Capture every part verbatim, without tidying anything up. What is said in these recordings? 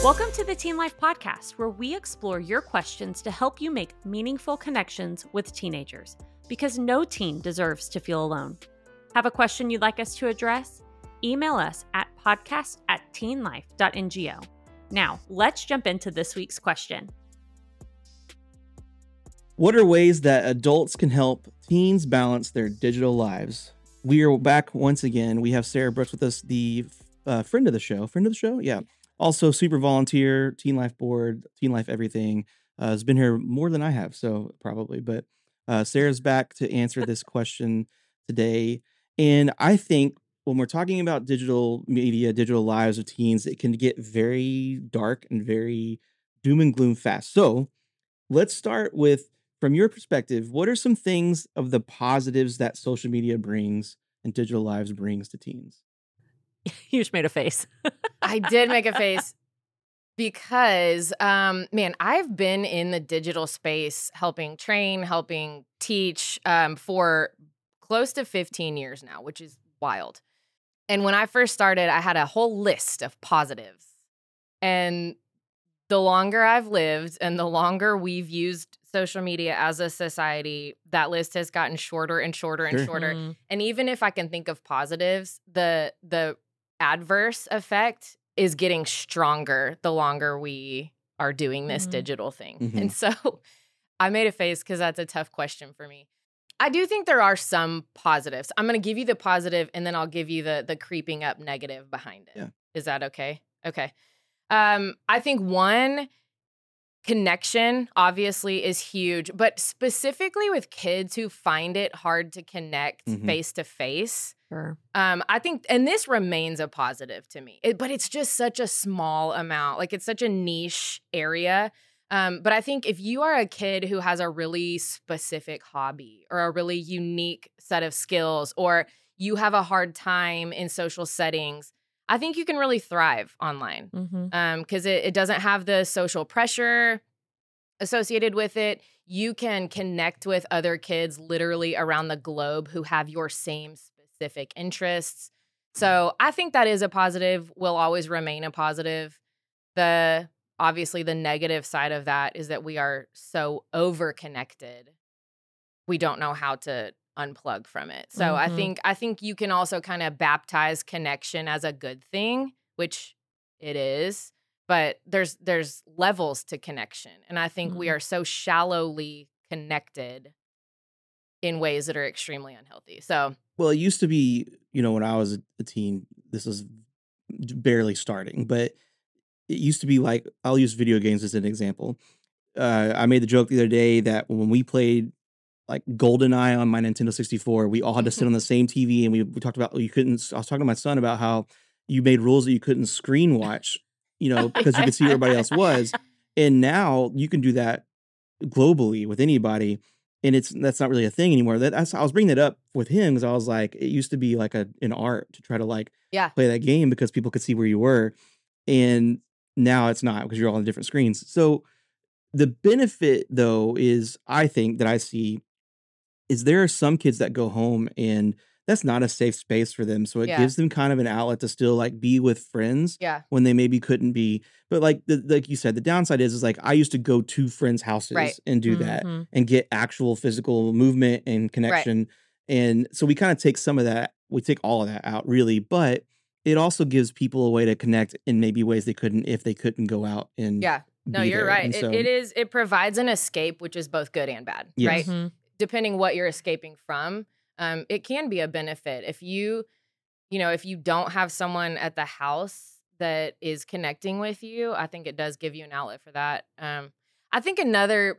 Welcome to the Teen Life Podcast, where we explore your questions to help you make meaningful connections with teenagers, because no teen deserves to feel alone. Have a question you'd like us to address? Email us at podcast at teenlife.ngo. Now, let's jump into this week's question. What are ways that adults can help teens balance their digital lives? We are back once again. We have Sarah Brooks with us, the uh, friend of the show. Friend of the show? Yeah. Also, super volunteer, Teen Life Board, Teen Life Everything. Uh, has been here more than I have, so probably. But uh, Sarah's back to answer this question today. And I think when we're talking about digital media, digital lives of teens, it can get very dark and very doom and gloom fast. So let's start with, from your perspective, what are some things of the positives that social media brings and digital lives brings to teens? You just made a face. I did make a face because, um, man, I've been in the digital space helping train, helping teach um, for close to fifteen years now, which is wild. And when I first started, I had a whole list of positives. And the longer I've lived and the longer we've used social media as a society, that list has gotten shorter and shorter and Sure. shorter. Mm. And even if I can think of positives, the the adverse effect is getting stronger the longer we are doing this Mhm. digital thing. Mhm. And so I made a face because that's a tough question for me. I do think there are some positives. I'm going to give you the positive, and then I'll give you the the creeping up negative behind it. Yeah. Is that okay? Okay. Um, I think one, connection obviously is huge, but specifically with kids who find it hard to connect Mhm. face to face. Sure. Um, I think, and this remains a positive to me, it, but it's just such a small amount. Like, it's such a niche area. Um, but I think if you are a kid who has a really specific hobby or a really unique set of skills, or you have a hard time in social settings, I think you can really thrive online. Mm-hmm. Um, because it, it doesn't have the social pressure associated with it. You can connect with other kids literally around the globe who have your same specific interests. So I think that is a positive, will always remain a positive. The obviously the negative side of that is that we are so over-connected. We don't know how to unplug from it. So I Mhm. think I think you can also kind of baptize connection as a good thing, which it is, but there's there's levels to connection. And I think we Mhm. are so shallowly connected in ways that are extremely unhealthy. So Well, it used to be, you know, when I was a, a teen, this was barely starting, but it used to be like, I'll use video games as an example. Uh, I made the joke the other day that when we played like GoldenEye on my Nintendo sixty-four, we all had to sit on the same T V, and we, we talked about, you couldn't, I was talking to my son about how you made rules that you couldn't screen watch, you know, because you could see where everybody else was. And now you can do that globally with anybody. And it's, that's not really a thing anymore. That that's, I was bringing that up with him because I was like, it used to be like a, an art to try to like yeah. play that game because people could see where you were. And now it's not because you're all on different screens. So the benefit though is, I think that I see is there are some kids that go home and that's not a safe space for them. So it Yeah. gives them kind of an outlet to still like be with friends Yeah. when they maybe couldn't be. But like the, like you said, the downside is is like I used to go to friends' houses Right. and do that Mhm. and get actual physical movement and connection. And so we kind of take some of that, we take all of that out really, but it also gives people a way to connect in maybe ways they couldn't if they couldn't go out and Yeah. No, be you're there. right. And It, so it is it provides an escape, which is both good and bad, Yes. right? Mhm. Depending what you're escaping from, um, it can be a benefit. If you, you know, if you don't have someone at the house that is connecting with you, I think it does give you an outlet for that. Um, I think another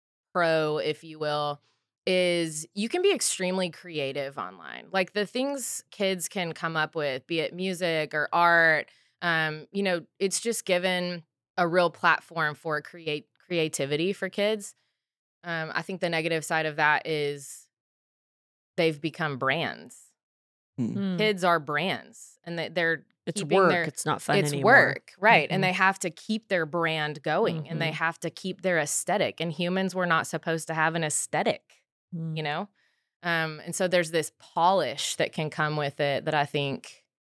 pro, if you will, is you can be extremely creative online. Like the things kids can come up with, be it music or art, um, you know, it's just given a real platform for create creativity for kids. Um, I think the negative side of that is they've become brands. Mm. Mm. Kids are brands, and they, they're It's keeping work. their It's not fun it's anymore. work, right? Mhm. And they have to keep their brand going, and they Mhm. have to keep their aesthetic. And humans were not supposed to have an aesthetic, Mm. you know. Um, and so there's this polish that can come with it that I think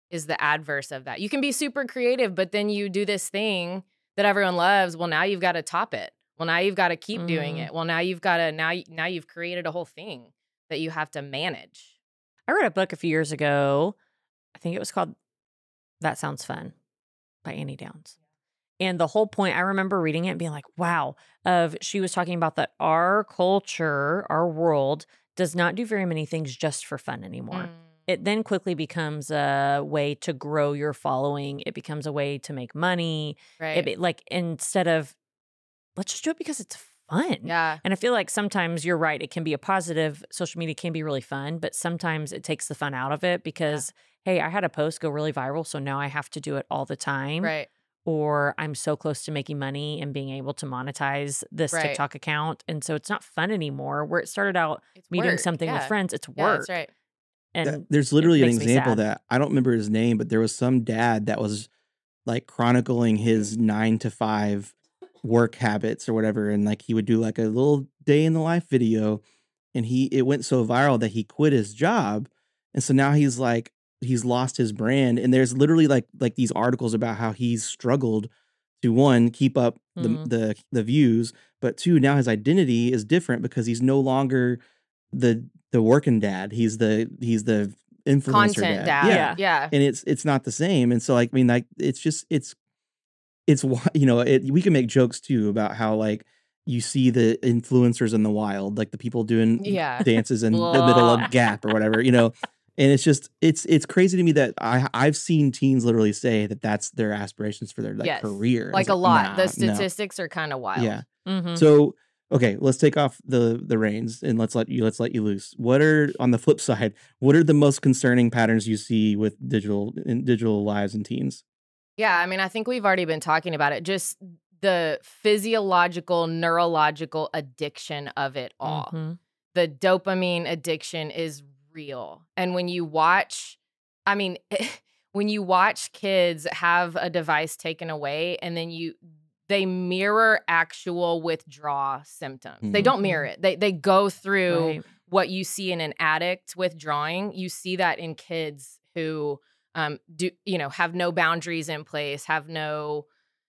is the adverse of that. You can be super creative, but then you do this thing that everyone loves. Well, now you've got to top it. Well, now you've got to keep mm. doing it. Well, now you've got to now now you've created a whole thing that you have to manage. I read a book a few years ago. I think it was called That Sounds Fun by Annie Downs. And the whole point, I remember reading it and being like, wow, of she was talking about that our culture, our world does not do very many things just for fun anymore. Mm. It then quickly becomes a way to grow your following. It becomes a way to make money. Right. It, like instead of, let's just do it because it's fun. Yeah. And I feel like sometimes you're right. It can be a positive. Social media can be really fun, but sometimes it takes the fun out of it because, yeah. hey, I had a post go really viral, so now I have to do it all the time. Right. Or I'm so close to making money and being able to monetize this right. TikTok account. And so it's not fun anymore. Where it started out it's me work. doing something yeah. with friends, it's work. Yeah, that's right. And that, there's literally an example example that I don't remember his name, but there was some dad that was like chronicling his nine to five work habits or whatever. And like he would do like a little day in the life video, and he it went so viral that he quit his job. And so now he's like, he's lost his brand. And there's literally like like these articles about how he's struggled to, one, keep up the Mhm. the the views, but two, now his identity is different because he's no longer the the working dad. He's the he's the influencer Content dad. dad. Yeah. Yeah. yeah. And it's it's not the same. And so like I mean like it's just it's it's wh- you know, it, we can make jokes too about how like you see the influencers in the wild, like the people doing Yeah. dances in the Blah. middle of Gap or whatever, you know. And it's just it's it's crazy to me that I I've seen teens literally say that that's their aspirations for their like Yes. career. And Like it's a lot. nah, the no. statistics are kind of wild. Yeah. Mhm. So okay, let's take off the the reins and let's let you let's let you loose. What are, on the flip side, what are the most concerning patterns you see with digital in digital lives and teens? Yeah, I mean, I think we've already been talking about it. Just the physiological, neurological addiction of it all. Mhm. The dopamine addiction is real. And when you watch, I mean, when you watch kids have a device taken away and then you they mirror actual withdrawal symptoms. They don't mirror it. They they go through Right. what you see in an addict withdrawing. You see that in kids who um do you know have no boundaries in place, have no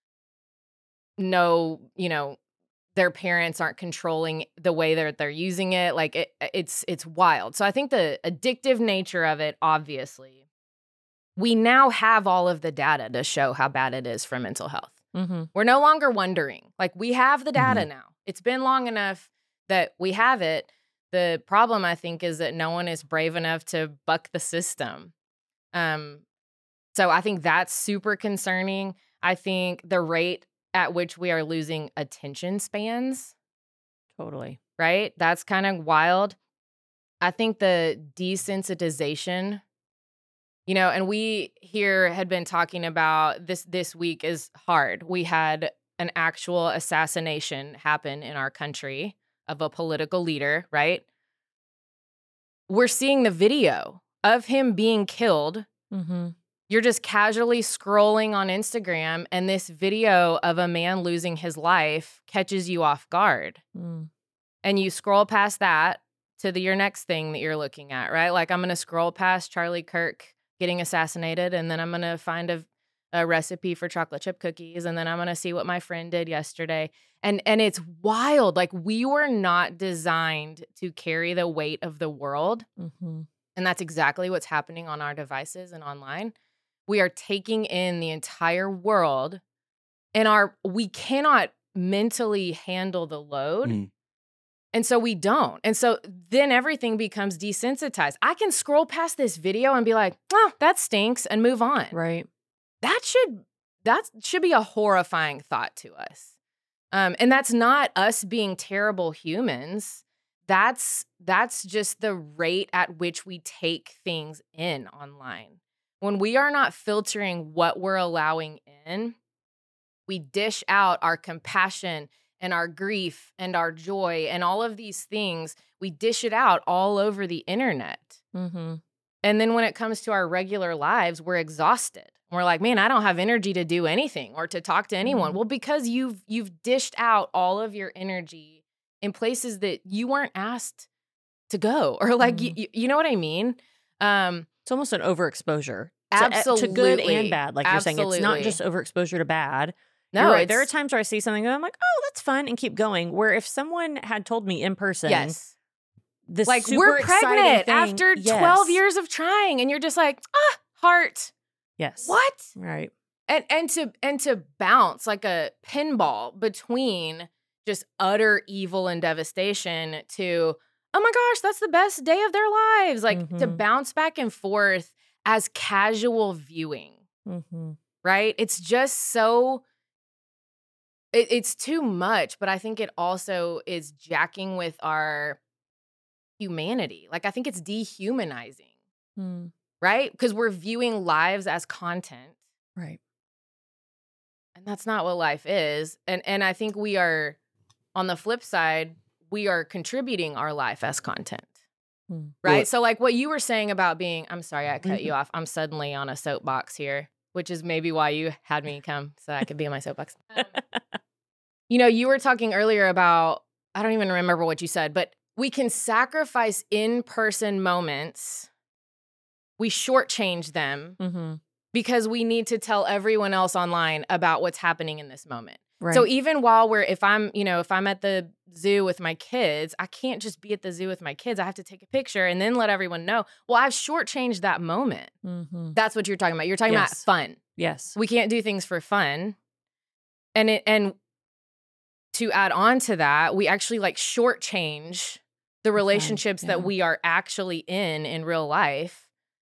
no, you know, their parents aren't controlling the way that they're using it. Like it, it's it's wild. So I think the addictive nature of it, obviously, we now have all of the data to show how bad it is for mental health. Mhm. We're no longer wondering. Like we have the data now. It's been long enough that we have it. The problem, I think, is that no one is brave enough to buck the system. Um, so I think that's super concerning. I think the rate at which we are losing attention spans, Totally. right? That's kind of wild. I think the desensitization, you know, and we here had been talking about this this week is hard. We had an actual assassination happen in our country of a political leader, right? We're seeing the video of him being killed. Mhm. You're just casually scrolling on Instagram, and this video of a man losing his life catches you off guard. Mm. And you scroll past that to the, your next thing that you're looking at, right? Like I'm going to scroll past Charlie Kirk getting assassinated, and then I'm going to find a, a recipe for chocolate chip cookies, and then I'm going to see what my friend did yesterday. And and it's wild. Like we were not designed to carry the weight of the world. Mhm. And that's exactly what's happening on our devices and online. We are taking in the entire world, and our we cannot mentally handle the load. Mm. And so we don't. And so then everything becomes desensitized. I can scroll past this video and be like, oh, that stinks, and move on. Right. That should that should be a horrifying thought to us. Um, and that's not us being terrible humans. That's that's just the rate at which we take things in online. When we are not filtering what we're allowing in, we dish out our compassion and our grief and our joy and all of these things. We dish it out all over the internet. Mhm. And then when it comes to our regular lives, we're exhausted. We're like, man, I don't have energy to do anything or to talk to anyone. Mhm. Well, because you've you've dished out all of your energy in places that you weren't asked to go, or like Mhm. you, you know what I mean? Um, It's almost an overexposure. to, Absolutely. to good and bad. Like Absolutely. you're saying, it's not just overexposure to bad. No, you're right. There are it's- times where I see something and I'm like, oh, that's fun, and keep going. Where if someone had told me in person, Yes. this Like, super we're exciting pregnant thing, after yes. twelve years of trying, and you're just like, ah, heart. Yes. What? Right. And and to and to bounce like a pinball between just utter evil and devastation to, oh my gosh, that's the best day of their lives. Like to Mhm. bounce back and forth as casual viewing, Mm-hmm. right? It's just so it, it's too much, but I think it also is jacking with our humanity. Like I think it's dehumanizing, Mm. right? Because we're viewing lives as content. Right. And that's not what life is. And and I think we are, on the flip side, we are contributing our life as content. Hmm. Right? Well- So like what you were saying about being, I'm sorry, I cut Mhm. you off. I'm suddenly on a soapbox here, which is maybe why you had me come so I could be on my soapbox. Um, you know, you were talking earlier about, I don't even remember what you said, but we can sacrifice in-person moments. We shortchange them Mm-hmm. because we need to tell everyone else online about what's happening in this moment. Right. So even while we're, if I'm, you know, if I'm at the zoo with my kids, I can't just be at the zoo with my kids. I have to take a picture and then let everyone know. Well, I've shortchanged that moment. Mm-hmm. That's what you're talking about. You're talking about Yes. fun. Yes. We can't do things for fun. And it, and to add on to that, we actually like shortchange the relationships yeah. that we are actually in in real life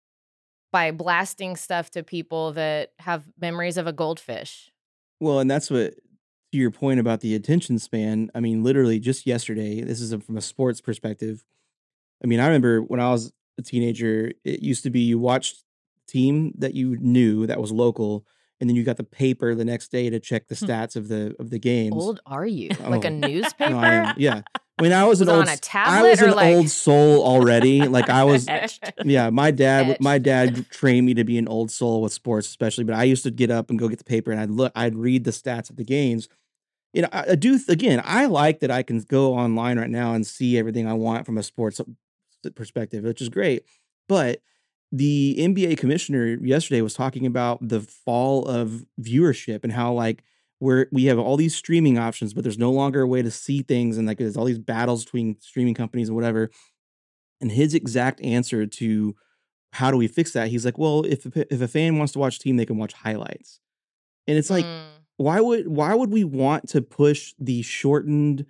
by blasting stuff to people that have memories of a goldfish. Well, and that's what, to your point about the attention span. I mean, literally just yesterday, this is a, from a sports perspective. I mean, I remember when I was a teenager, it used to be you watched a team that you knew that was local, and then you got the paper the next day to check the Hmm. stats of the of the games. Old are you? Like a Oh, newspaper? No, I am. Yeah. When I was, Was an it old, on a s- I tablet was or an like- old soul already. Like I was, Etched. yeah. My dad, Etched. my dad trained me to be an old soul with sports, especially. But I used to get up and go get the paper, and I'd look, I'd read the stats of the games. You know, I, I do. Again, I like that I can go online right now and see everything I want from a sports perspective, which is great. But the N B A commissioner yesterday was talking about the fall of viewership and how like where we have all these streaming options, but there's no longer a way to see things, and like there's all these battles between streaming companies and whatever. And his exact answer to how do we fix that? He's like, well, if a, if a fan wants to watch a team, they can watch highlights. And it's like, Mm. why would why would we want to push the shortened,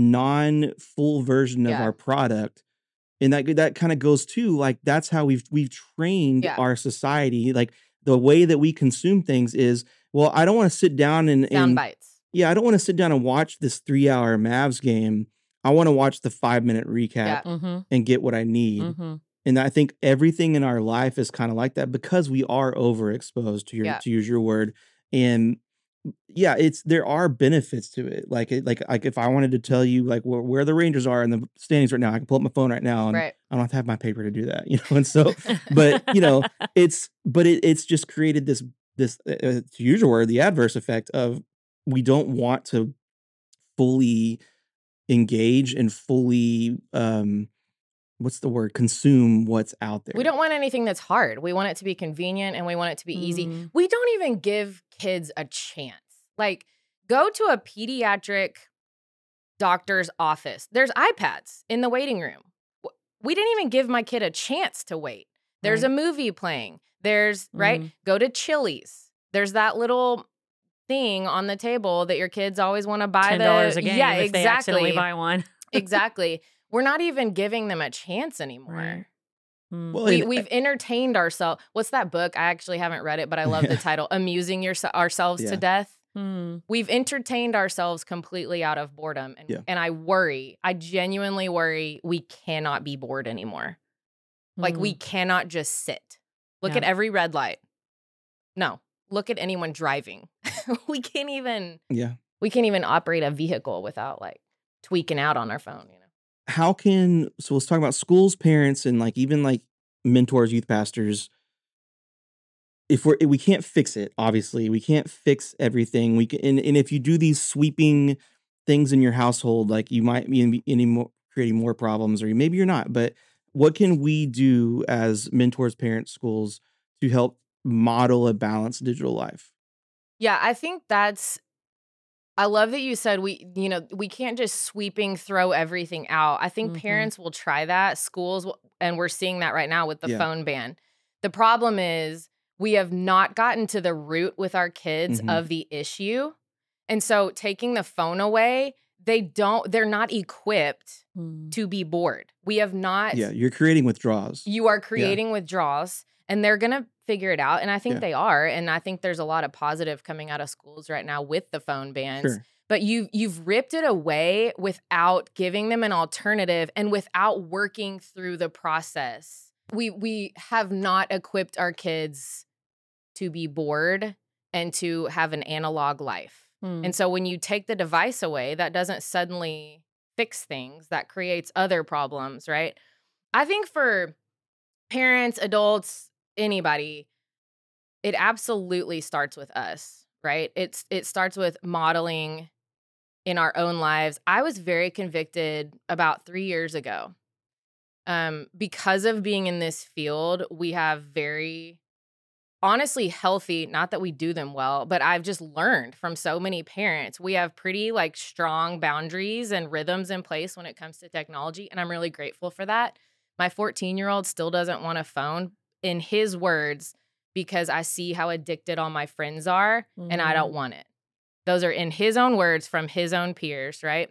non-full version of Yeah. our product? And that that kind of goes to like that's how we've we've trained Yeah. our society. Like the way that we consume things is, well, I don't want to sit down and, Sound and bites. yeah, I don't want to sit down and watch this three-hour Mavs game. I want to watch the five-minute recap Yeah. Mm-hmm. and get what I need. Mm-hmm. And I think everything in our life is kind of like that because we are overexposed, to your Yeah. to use your word. And yeah, it's there are benefits to it. Like it, like like if I wanted to tell you like where, where the Rangers are in the standings right now, I can pull up my phone right now, and Right. I don't have to have my paper to do that, you know. And so, but you know, it's but it, it's just created this this uh, uh, to use your word, the adverse effect of we don't want to fully engage and fully um what's the word consume what's out there. We don't want anything that's hard. We want it to be convenient and we want it to be easy. Mm. We don't even give kids a chance. Like, go to a pediatric doctor's office. There's iPads in the waiting room. W- We didn't even give my kid a chance to wait. There's Right. a movie playing. There's, right? Mm. Go to Chili's. There's that little thing on the table that your kids always want to buy. Ten dollars the, a game Yeah, if they accidentally exactly. buy one. Exactly. We're not even giving them a chance anymore. Right. Mm. Well, We, and- we've entertained ourselves. What's that book? I actually haven't read it, but I love the Yeah. title, Amusing Yourse- Ourselves Yeah. to Death. Mm. We've entertained ourselves completely out of boredom. And, Yeah. and I worry, I genuinely worry we cannot be bored anymore. Like, we Mm. cannot just sit. Look Yeah. at every red light. No, look at anyone driving. we can't even, yeah. we can't even operate a vehicle without like tweaking out on our phone, you know? How can so let's talk about schools, parents, and like even like mentors, youth pastors. If we're we can't fix it, obviously we can't fix everything. We can, and, and if you do these sweeping things in your household, like you might be any more creating more problems, or maybe you're not. But what can we do as mentors, parents, schools to help model a balanced digital life? Yeah, I think that's I love that you said we, you know, we can't just sweeping throw everything out. I think Mhm. parents will try that, schools will, and we're seeing that right now with the Yeah. phone ban. The problem is we have not gotten to the root with our kids Mhm. of the issue. And so taking the phone away, they don't they're not equipped Mm. to be bored. We have not Yeah, you're creating withdrawals. you are Yeah. creating withdrawals, and they're going to figure it out. And I think Yeah. they are. And I think there's a lot of positive coming out of schools right now with the phone bans. Sure. But you, you've ripped it away without giving them an alternative and without working through the process. We, we have not equipped our kids to be bored and to have an analog life. Mm. And so when you take the device away, that doesn't suddenly fix things. That creates other problems, right? I think for parents, adults, anybody, it absolutely starts with us, right? It's it starts with modeling in our own lives. I was very convicted about three years ago. Um, because of being in this field, we have very honestly healthy, not that we do them well, but I've just learned from so many parents. We have pretty like strong boundaries and rhythms in place when it comes to technology, and I'm really grateful for that. My fourteen-year-old still doesn't want a phone, in his words, because I see how addicted all my friends are, and I don't Mm. want it. Those are in his own words from his own peers, right?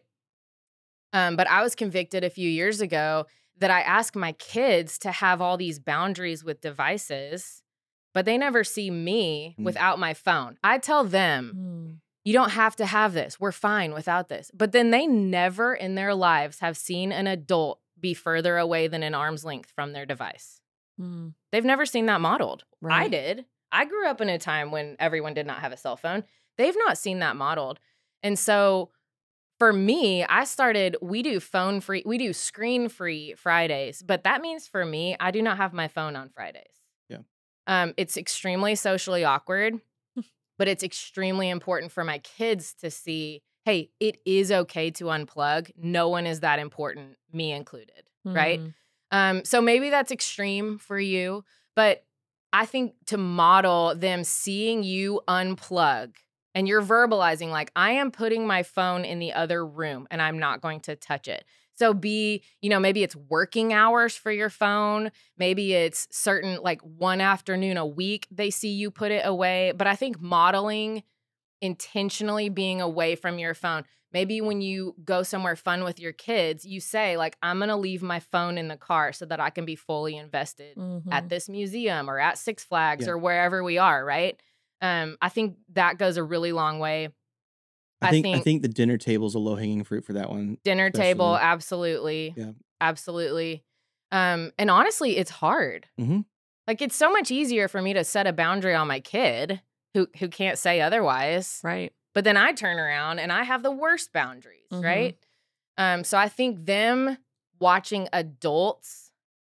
Um, but I was convicted a few years ago that I ask my kids to have all these boundaries with devices, but they never see me Mm. without my phone. I tell them, Mm. you don't have to have this. We're fine without this. But then they never in their lives have seen an adult be further away than an arm's length from their device. Mm. They've never seen that modeled. I Right. did. I grew up in a time when everyone did not have a cell phone. They've not seen that modeled. And so for me, I started, we do phone free, we do screen free Fridays, but that means for me, I do not have my phone on Fridays. Yeah. Um, it's extremely socially awkward, but it's extremely important for my kids to see, hey, it is okay to unplug. No one is that important, me included, right? Mm. Um, so maybe that's extreme for you, but I think to model them seeing you unplug and you're verbalizing like, I am putting my phone in the other room and I'm not going to touch it. So be, you know, maybe it's working hours for your phone. Maybe it's certain like one afternoon a week they see you put it away. But I think modeling intentionally being away from your phone. Maybe when you go somewhere fun with your kids, you say like, I'm going to leave my phone in the car so that I can be fully invested Mhm. at this museum or at Six Flags Yeah. or wherever we are, right? Um, I think that goes a really long way. I I think I think- think the dinner table's a low hanging fruit for that one. Dinner table, especially. absolutely. Yeah. Absolutely. Um, and honestly, it's hard. Mhm. Like it's so much easier for me to set a boundary on my kid who who can't say otherwise. Right. But then I turn around and I have the worst boundaries, Mhm. right? Um, so I think them watching adults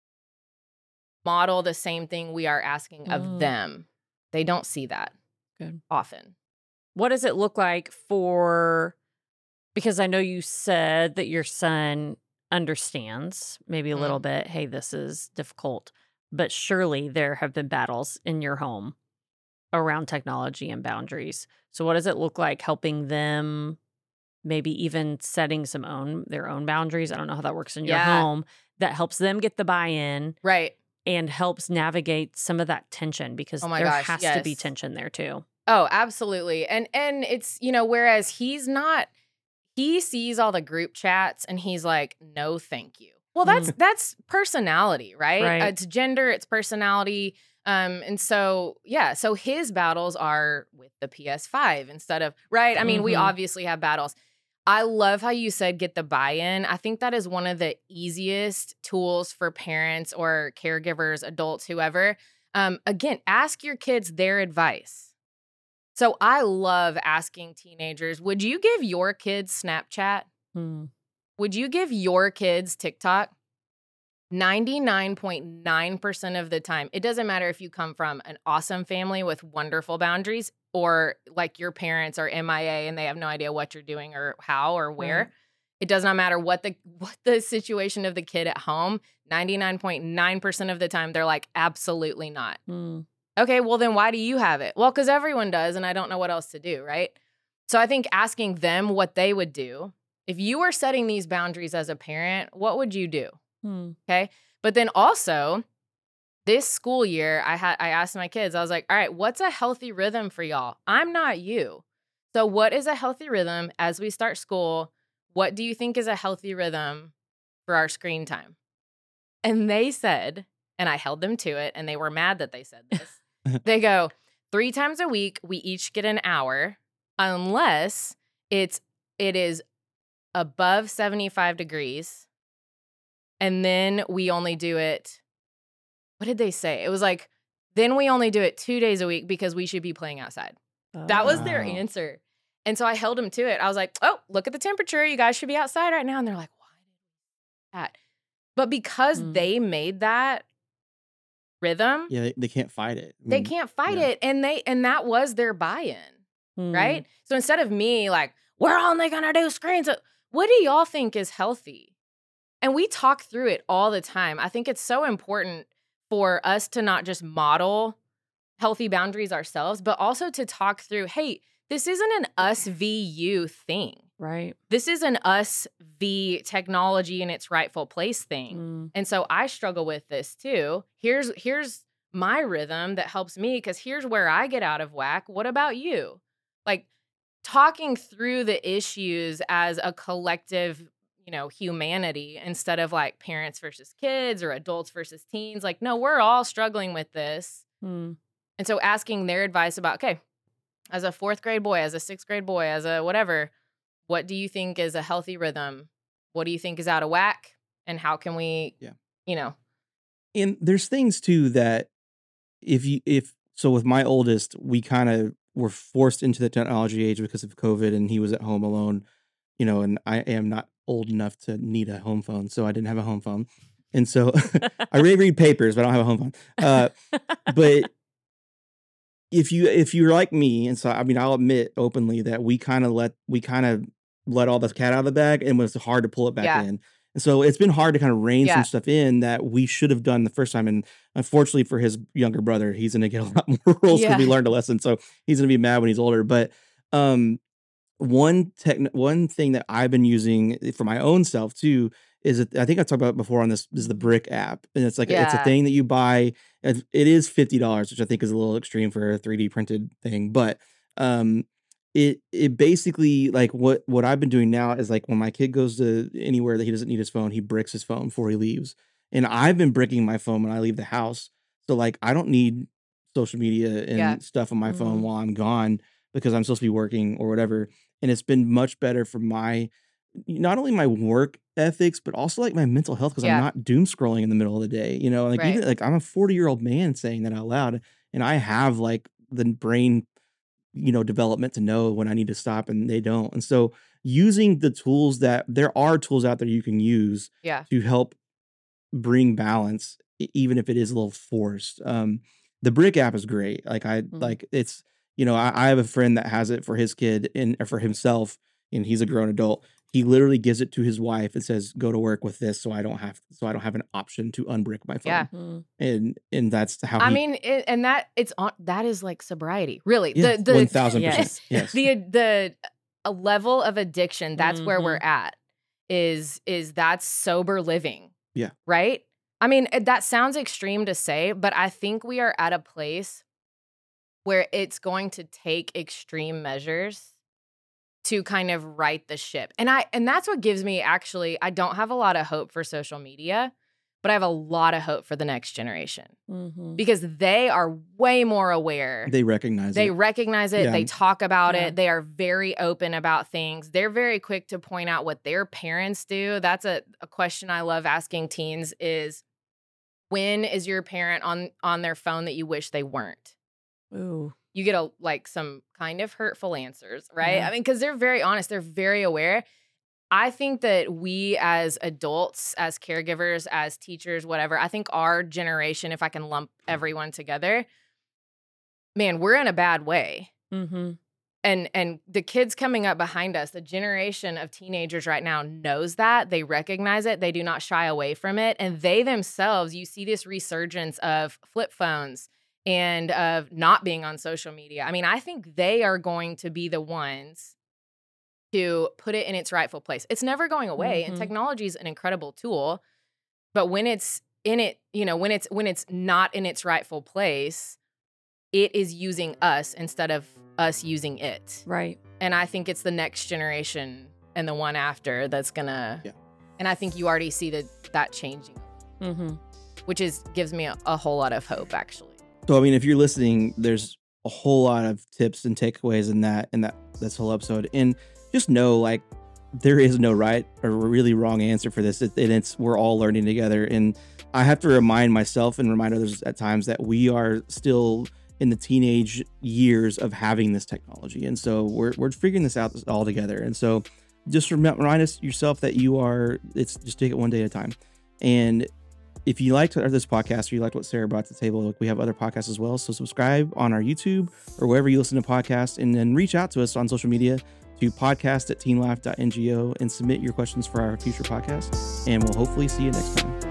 model the same thing we are asking Mm. of them. They don't see that Good. often. What does it look like for, because I know you said that your son understands maybe a Mm. little bit, hey, this is difficult, but surely there have been battles in your home around technology and boundaries. So what does it look like helping them, maybe even setting some own their own boundaries? I don't know how that works in your Yeah. home, that helps them get the buy-in Right. and helps navigate some of that tension, because Oh my there gosh, has to be yes. tension there too. Oh, absolutely. And and it's, you know, whereas he's not, he sees all the group chats and he's like, no, thank you. Well, that's that's personality, right? Right. It's gender, it's personality. Um, and so yeah, so his battles are with the P S five instead of, right. I mean, we Mhm. obviously have battles. I love how you said get the buy-in. I think that is one of the easiest tools for parents or caregivers, adults, whoever. Um, again, ask your kids their advice. So I love asking teenagers, would you give your kids Snapchat? Hmm. Would you give your kids TikTok? ninety-nine point nine percent of the time, it doesn't matter if you come from an awesome family with wonderful boundaries or like your parents are M I A and they have no idea what you're doing or how or where. Right. It does not matter what the what the situation of the kid at home. ninety-nine point nine percent of the time, they're like, absolutely not. Hmm. Okay, well, then why do you have it? Well, because everyone does, and I don't know what else to do, right? So I think asking them what they would do, if you were setting these boundaries as a parent, what would you do? Hmm. Okay. But then also, this school year, I had I asked my kids, I was like, all right, what's a healthy rhythm for y'all? I'm not you. So what is a healthy rhythm as we start school? What do you think is a healthy rhythm for our screen time? And they said, and I held them to it, and they were mad that they said this. They go, three times a week, we each get an hour, unless it's it is above seventy-five degrees. And then we only do it. What did they say? It was like, then we only do it two days a week because we should be playing outside. Oh. That was their Wow. answer. And so I held them to it. I was like, oh, look at the temperature. You guys should be outside right now. And they're like, why that? But because Mm. they made that rhythm, Yeah, they, they can't fight it. I they mean, can't fight yeah. it. And they and that was their buy-in, Hmm. right? So instead of me like, we're only gonna do screens, what do y'all think is healthy? And we talk through it all the time. I think it's so important for us to not just model healthy boundaries ourselves, but also to talk through, hey, this isn't an us v you thing. Right. This is an us v technology in its rightful place thing. Mm. And so I struggle with this too. Here's here's my rhythm that helps me because here's where I get out of whack. What about you? Like talking through the issues as a collective, you know, humanity instead of like parents versus kids or adults versus teens. Like, no, we're all struggling with this. Mm. And so asking their advice about, okay, as a fourth grade boy, as a sixth grade boy, as a whatever, what do you think is a healthy rhythm? What do you think is out of whack? And how can we, Yeah. you know, And there's things too that if you if so with my oldest, we kind of were forced into the technology age because of COVID, and he was at home alone, you know, and I am not old enough to need a home phone, so I didn't have a home phone. And so I really read papers, but I don't have a home phone. Uh, but if you if you're like me, and so I mean, I'll admit openly that we kind of let we kind of let all the cat out of the bag, and it was hard to pull it back Yeah. in. And so it's been hard to kind of rein Yeah. some stuff in that we should have done the first time. And unfortunately for his younger brother, he's going to get a lot more rules because we Yeah. learned a lesson. So he's going to be mad when he's older. But um, one tech, one thing that I've been using for my own self too is that I think I talked about it before on this is the Brick app, and it's like it's a Yeah. thing that you buy. It it is fifty dollars, which I think is a little extreme for a three D printed thing, but um, it it basically like what what I've been doing now is like when my kid goes to anywhere that he doesn't need his phone, he bricks his phone before he leaves, and I've been bricking my phone when I leave the house. So like I don't need social media and Yeah. stuff on my phone Mhm. while I'm gone because I'm supposed to be working or whatever. And it's been much better for my not only my work ethics, but also like my mental health because I'm Yeah. not doom scrolling in the middle of the day. You know, like Right. even like I'm a forty year old man saying that out loud, and I have like the brain, you know, development to know when I need to stop, and they don't. And so using the tools that there are tools out there you can use Yeah. to help bring balance, e- even if it is a little forced. Um, the Brick app is great. Like I Mhm. like it's you know I, I have a friend that has it for his kid and or for himself, and he's a grown adult. He literally gives it to his wife and says, "Go to work with this, so I don't have so I don't have an option to unbrick my phone." Yeah. Mm. And and that's how I he. mean, it, and that it's on that is like sobriety, really. Yeah, The one the thousand Yes. percent. Yes. the the a level of addiction. That's where we're Mhm. at. Is is that's sober living? Yeah. Right. I mean, it- that sounds extreme to say, but I think we are at a place where it's going to take extreme measures to kind of right the ship. And I and that's what gives me actually I don't have a lot of hope for social media, but I have a lot of hope for the next generation Mhm. because they are way more aware. They recognize They it. recognize it, Yeah. they talk about Yeah. it, they are very open about things. They're very quick to point out what their parents do. That's a, a question I love asking teens is when is your parent on on their phone that you wish they weren't? Ooh. You get a like some kind of hurtful answers, right? Yeah. I mean, because they're very honest, they're very aware. I think that we as adults, as caregivers, as teachers, whatever, I think our generation, if I can lump everyone together, man, we're in a bad way. Mm-hmm. And and the kids coming up behind us, the generation of teenagers right now knows that. They recognize it. They do not shy away from it. And they themselves, you see this resurgence of flip phones and of not being on social media. I mean, I think they are going to be the ones to put it in its rightful place. It's never going away, Mm-hmm. and technology is an incredible tool. But when it's in it, you know, when it's when it's not in its rightful place, it is using us instead of us using it. Right. And I think it's the next generation and the one after that's gonna. Yeah. And I think you already see that that changing, Mm-hmm. which is gives me a, a whole lot of hope, actually. So I mean, if you're listening, there's a whole lot of tips and takeaways in that in that this whole episode, and just know like there is no right or really wrong answer for this, it, and it's we're all learning together. And I have to remind myself and remind others at times that we are still in the teenage years of having this technology, and so we're we're figuring this out all together. And so just rem- remind us yourself that you are. It's just take it one day at a time, and if you liked this podcast or you liked what Sarah brought to the table, we have other podcasts as well. So subscribe on our YouTube or wherever you listen to podcasts, and then reach out to us on social media to podcast at teen life dot n g o and submit your questions for our future podcasts. And we'll hopefully see you next time.